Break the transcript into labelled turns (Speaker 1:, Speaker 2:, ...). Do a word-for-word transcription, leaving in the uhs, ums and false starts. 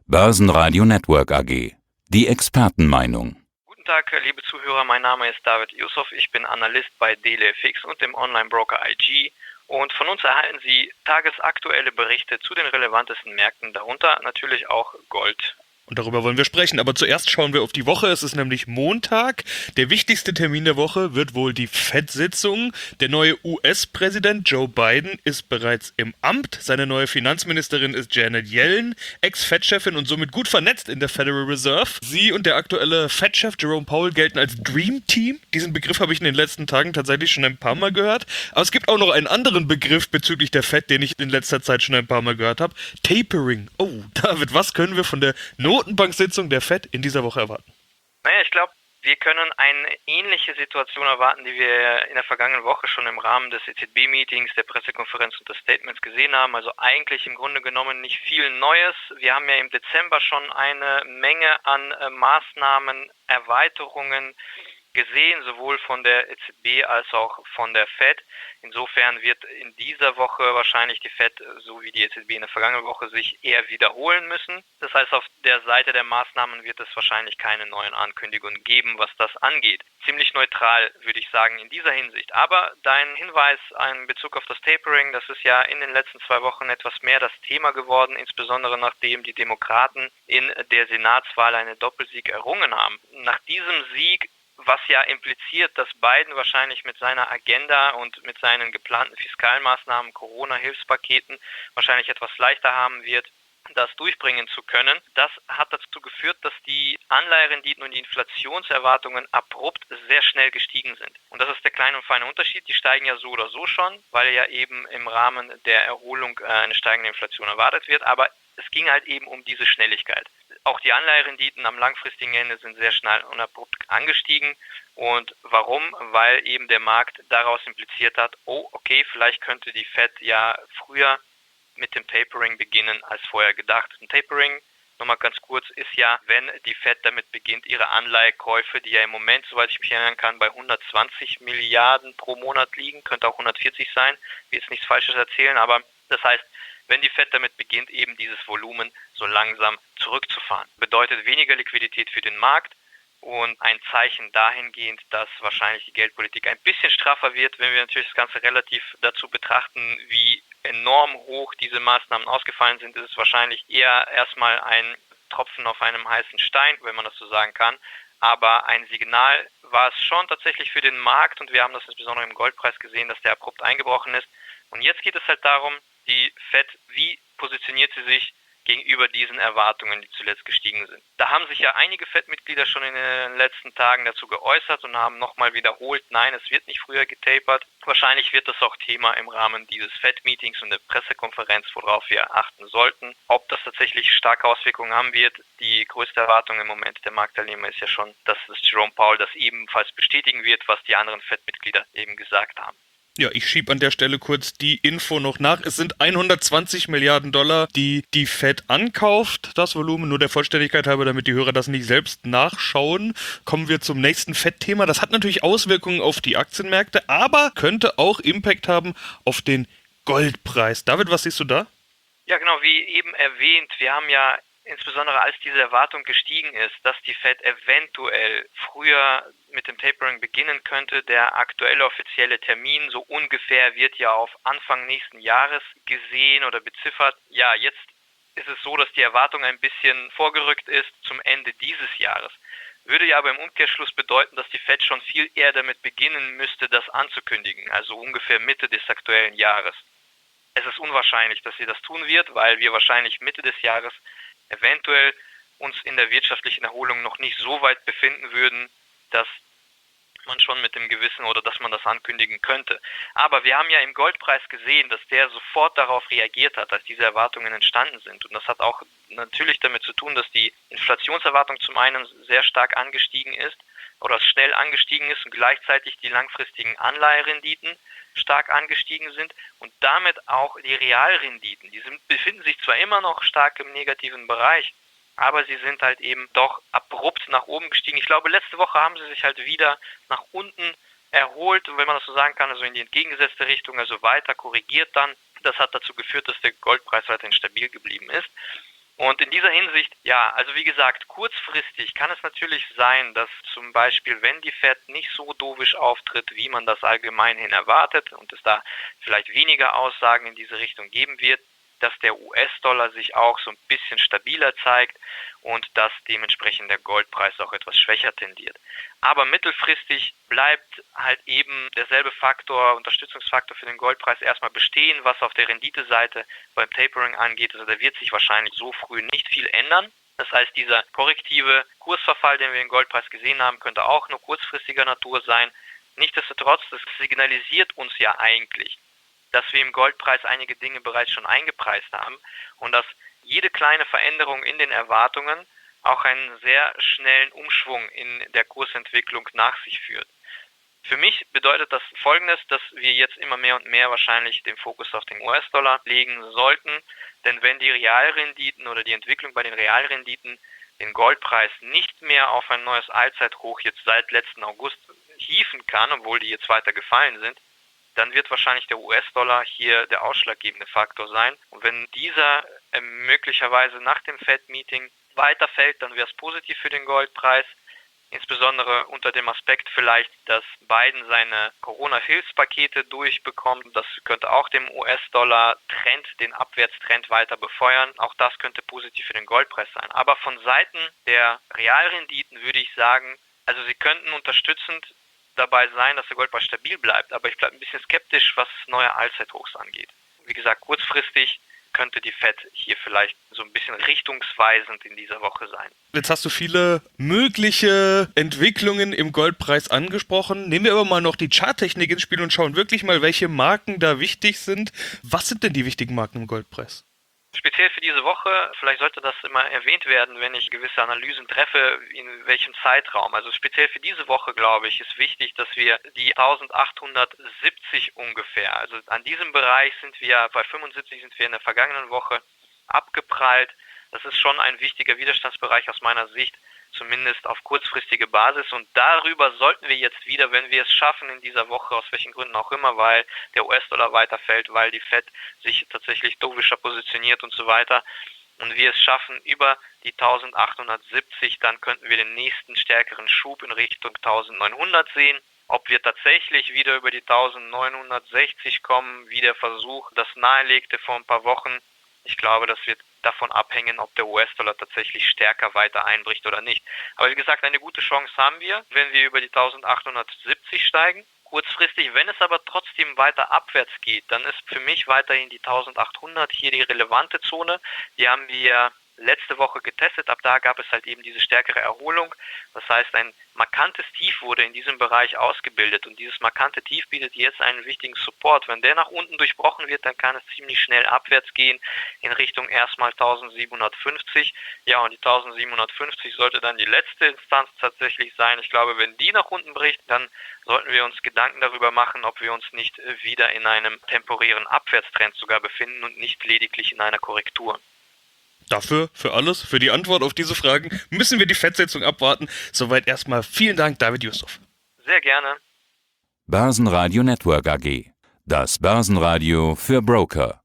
Speaker 1: Börsenradio Network A G. Die Expertenmeinung.
Speaker 2: Guten Tag, liebe Zuhörer, mein Name ist David Yusuf, ich bin Analyst bei D L F X und dem Online-Broker I G und von uns erhalten Sie tagesaktuelle Berichte zu den relevantesten Märkten, darunter natürlich auch Gold.
Speaker 3: Und darüber wollen wir sprechen. Aber zuerst schauen wir auf die Woche. Es ist nämlich Montag. Der wichtigste Termin der Woche wird wohl die Fed-Sitzung. Der neue U S-Präsident Joe Biden ist bereits im Amt. Seine neue Finanzministerin ist Janet Yellen, Ex-Fed-Chefin und somit gut vernetzt in der Federal Reserve. Sie und der aktuelle Fed-Chef Jerome Powell gelten als Dream Team. Diesen Begriff habe ich in den letzten Tagen tatsächlich schon ein paar Mal gehört. Aber es gibt auch noch einen anderen Begriff bezüglich der Fed, den ich in letzter Zeit schon ein paar Mal gehört habe. Tapering. Oh, David, was können wir von der Notenbank-Sitzung der Fed in dieser Woche erwarten?
Speaker 2: Naja, ich glaube, wir können eine ähnliche Situation erwarten, die wir in der vergangenen Woche schon im Rahmen des E Z B-Meetings, der Pressekonferenz und des Statements gesehen haben. Also eigentlich im Grunde genommen nicht viel Neues. Wir haben ja im Dezember schon eine Menge an äh, Maßnahmen, Erweiterungen gesehen, sowohl von der E Z B als auch von der Fed. Insofern wird in dieser Woche wahrscheinlich die Fed, so wie die E Z B in der vergangenen Woche, sich eher wiederholen müssen. Das heißt, auf der Seite der Maßnahmen wird es wahrscheinlich keine neuen Ankündigungen geben, was das angeht. Ziemlich neutral, würde ich sagen, in dieser Hinsicht. Aber dein Hinweis in Bezug auf das Tapering, das ist ja in den letzten zwei Wochen etwas mehr das Thema geworden, insbesondere nachdem die Demokraten in der Senatswahl einen Doppelsieg errungen haben. Nach diesem Sieg, was ja impliziert, dass Biden wahrscheinlich mit seiner Agenda und mit seinen geplanten Fiskalmaßnahmen, Corona-Hilfspaketen wahrscheinlich etwas leichter haben wird, das durchbringen zu können. Das hat dazu geführt, dass die Anleiherenditen und die Inflationserwartungen abrupt sehr schnell gestiegen sind. Und das ist der kleine und feine Unterschied. Die steigen ja so oder so schon, weil ja eben im Rahmen der Erholung eine steigende Inflation erwartet wird. Aber es ging halt eben um diese Schnelligkeit. Auch die Anleiherenditen am langfristigen Ende sind sehr schnell und abrupt angestiegen. Und warum? Weil eben der Markt daraus impliziert hat, oh, okay, vielleicht könnte die Fed ja früher mit dem Tapering beginnen als vorher gedacht. Ein Tapering, nochmal ganz kurz, ist ja, wenn die Fed damit beginnt, ihre Anleihekäufe, die ja im Moment, soweit ich mich erinnern kann, bei hundertzwanzig Milliarden pro Monat liegen, könnte auch hundertvierzig sein, ich will jetzt nichts Falsches erzählen, aber das heißt, wenn die Fed damit beginnt, eben dieses Volumen so langsam zurückzufahren. Bedeutet weniger Liquidität für den Markt und ein Zeichen dahingehend, dass wahrscheinlich die Geldpolitik ein bisschen straffer wird, wenn wir natürlich das Ganze relativ dazu betrachten, wie enorm hoch diese Maßnahmen ausgefallen sind, ist es wahrscheinlich eher erstmal ein Tropfen auf einem heißen Stein, wenn man das so sagen kann. Aber ein Signal war es schon tatsächlich für den Markt und wir haben das insbesondere im Goldpreis gesehen, dass der abrupt eingebrochen ist. Und jetzt geht es halt darum, die Fed, wie positioniert sie sich gegenüber diesen Erwartungen, die zuletzt gestiegen sind. Da haben sich ja einige Fed-Mitglieder schon in den letzten Tagen dazu geäußert und haben nochmal wiederholt, nein, es wird nicht früher getapert. Wahrscheinlich wird das auch Thema im Rahmen dieses Fed-Meetings und der Pressekonferenz, worauf wir achten sollten. Ob das tatsächlich starke Auswirkungen haben wird, die größte Erwartung im Moment der Marktteilnehmer ist ja schon, dass es Jerome Powell das ebenfalls bestätigen wird, was die anderen Fed-Mitglieder eben gesagt haben.
Speaker 3: Ja, ich schiebe an der Stelle kurz die Info noch nach. Es sind hundertzwanzig Milliarden Dollar, die die Fed ankauft, das Volumen. Nur der Vollständigkeit halber, damit die Hörer das nicht selbst nachschauen. Kommen wir zum nächsten Fed-Thema. Das hat natürlich Auswirkungen auf die Aktienmärkte, aber könnte auch Impact haben auf den Goldpreis. David, was siehst du da?
Speaker 2: Ja, genau, wie eben erwähnt, wir haben ja insbesondere als diese Erwartung gestiegen ist, dass die Fed eventuell früher mit dem Tapering beginnen könnte. Der aktuelle offizielle Termin, so ungefähr, wird ja auf Anfang nächsten Jahres gesehen oder beziffert. Ja, jetzt ist es so, dass die Erwartung ein bisschen vorgerückt ist zum Ende dieses Jahres. Würde ja aber im Umkehrschluss bedeuten, dass die Fed schon viel eher damit beginnen müsste, das anzukündigen, also ungefähr Mitte des aktuellen Jahres. Es ist unwahrscheinlich, dass sie das tun wird, weil wir wahrscheinlich Mitte des Jahres eventuell uns in der wirtschaftlichen Erholung noch nicht so weit befinden würden, dass man schon mit dem Gewissen oder dass man das ankündigen könnte. Aber wir haben ja im Goldpreis gesehen, dass der sofort darauf reagiert hat, als diese Erwartungen entstanden sind. Und das hat auch natürlich damit zu tun, dass die Inflationserwartung zum einen sehr stark angestiegen ist oder schnell angestiegen ist und gleichzeitig die langfristigen Anleiherenditen stark angestiegen sind und damit auch die Realrenditen. Die sind, befinden sich zwar immer noch stark im negativen Bereich, aber sie sind halt eben doch abrupt nach oben gestiegen. Ich glaube, letzte Woche haben sie sich halt wieder nach unten erholt, wenn man das so sagen kann, also in die entgegengesetzte Richtung, also weiter korrigiert dann. Das hat dazu geführt, dass der Goldpreis weiterhin stabil geblieben ist. Und in dieser Hinsicht, ja, also wie gesagt, kurzfristig kann es natürlich sein, dass zum Beispiel, wenn die Fed nicht so dovish auftritt, wie man das allgemeinhin erwartet und es da vielleicht weniger Aussagen in diese Richtung geben wird, dass der U S-Dollar sich auch so ein bisschen stabiler zeigt und dass dementsprechend der Goldpreis auch etwas schwächer tendiert. Aber mittelfristig bleibt halt eben derselbe Faktor, Unterstützungsfaktor für den Goldpreis erstmal bestehen, was auf der Renditeseite beim Tapering angeht. Also da wird sich wahrscheinlich so früh nicht viel ändern. Das heißt, dieser korrektive Kursverfall, den wir im Goldpreis gesehen haben, könnte auch nur kurzfristiger Natur sein. Nichtsdestotrotz, das signalisiert uns ja eigentlich, dass wir im Goldpreis einige Dinge bereits schon eingepreist haben und dass jede kleine Veränderung in den Erwartungen auch einen sehr schnellen Umschwung in der Kursentwicklung nach sich führt. Für mich bedeutet das Folgendes, dass wir jetzt immer mehr und mehr wahrscheinlich den Fokus auf den U S-Dollar legen sollten, denn wenn die Realrenditen oder die Entwicklung bei den Realrenditen den Goldpreis nicht mehr auf ein neues Allzeithoch jetzt seit letzten August hieven kann, obwohl die jetzt weiter gefallen sind, dann wird wahrscheinlich der U S-Dollar hier der ausschlaggebende Faktor sein. Und wenn dieser äh, möglicherweise nach dem Fed-Meeting weiterfällt, dann wäre es positiv für den Goldpreis, insbesondere unter dem Aspekt vielleicht, dass Biden seine Corona-Hilfspakete durchbekommt. Das könnte auch dem U S-Dollar-Trend, den Abwärtstrend weiter befeuern. Auch das könnte positiv für den Goldpreis sein. Aber von Seiten der Realrenditen würde ich sagen, also sie könnten unterstützend dabei sein, dass der Goldpreis stabil bleibt, aber ich bleibe ein bisschen skeptisch, was neue Allzeithochs angeht. Wie gesagt, kurzfristig könnte die Fed hier vielleicht so ein bisschen richtungsweisend in dieser Woche sein.
Speaker 3: Jetzt hast du viele mögliche Entwicklungen im Goldpreis angesprochen. Nehmen wir aber mal noch die Charttechnik ins Spiel und schauen wirklich mal, welche Marken da wichtig sind. Was sind denn die wichtigen Marken im Goldpreis?
Speaker 2: Speziell für diese Woche, vielleicht sollte das immer erwähnt werden, wenn ich gewisse Analysen treffe, in welchem Zeitraum. Also speziell für diese Woche, glaube ich, ist wichtig, dass wir die eintausendachthundertsiebzig ungefähr, also an diesem Bereich sind wir, bei fünfundsiebzig sind wir in der vergangenen Woche abgeprallt. Das ist schon ein wichtiger Widerstandsbereich aus meiner Sicht, zumindest auf kurzfristige Basis. Und darüber sollten wir jetzt wieder, wenn wir es schaffen in dieser Woche, aus welchen Gründen auch immer, weil der U S-Dollar weiterfällt, weil die Fed sich tatsächlich dovischer positioniert und so weiter, und wir es schaffen über die eintausendachthundertsiebzig, dann könnten wir den nächsten stärkeren Schub in Richtung eintausendneunhundert sehen. Ob wir tatsächlich wieder über die eintausendneunhundertsechzig kommen, wie der Versuch das nahelegte vor ein paar Wochen, ich glaube, das wird davon abhängen, ob der U S-Dollar tatsächlich stärker weiter einbricht oder nicht. Aber wie gesagt, eine gute Chance haben wir, wenn wir über die eintausendachthundertsiebzig steigen. Kurzfristig, wenn es aber trotzdem weiter abwärts geht, dann ist für mich weiterhin die eintausendachthundert hier die relevante Zone. Die haben wir letzte Woche getestet, ab da gab es halt eben diese stärkere Erholung. Das heißt, ein markantes Tief wurde in diesem Bereich ausgebildet und dieses markante Tief bietet jetzt einen wichtigen Support. Wenn der nach unten durchbrochen wird, dann kann es ziemlich schnell abwärts gehen in Richtung erstmal eintausendsiebenhundertfünfzig. Ja, und die eintausendsiebenhundertfünfzig sollte dann die letzte Instanz tatsächlich sein. Ich glaube, wenn die nach unten bricht, dann sollten wir uns Gedanken darüber machen, ob wir uns nicht wieder in einem temporären Abwärtstrend sogar befinden und nicht lediglich in einer Korrektur.
Speaker 3: Dafür, für alles, für die Antwort auf diese Fragen, müssen wir die Fed-Sitzung abwarten. Soweit erstmal vielen Dank, David Yusuf.
Speaker 2: Sehr gerne.
Speaker 1: Börsenradio Network A G. Das Börsenradio für Broker.